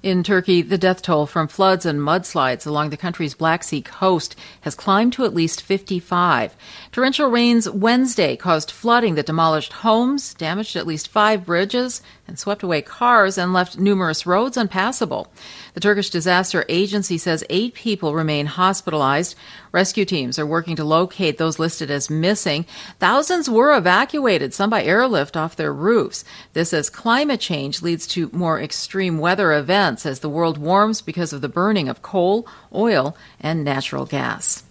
In Turkey, the death toll from floods and mudslides along the country's Black Sea coast has climbed to at least 55. Torrential rains Wednesday caused flooding that demolished homes, damaged at least 5 bridges, and swept away cars and left numerous roads unpassable. The Turkish Disaster Agency says 8 people remain hospitalized. Rescue teams are working to locate those listed as missing. Thousands were evacuated, some by airlift off their roofs. This as climate change leads to more extreme weather events as the world warms because of the burning of coal, oil, and natural gas.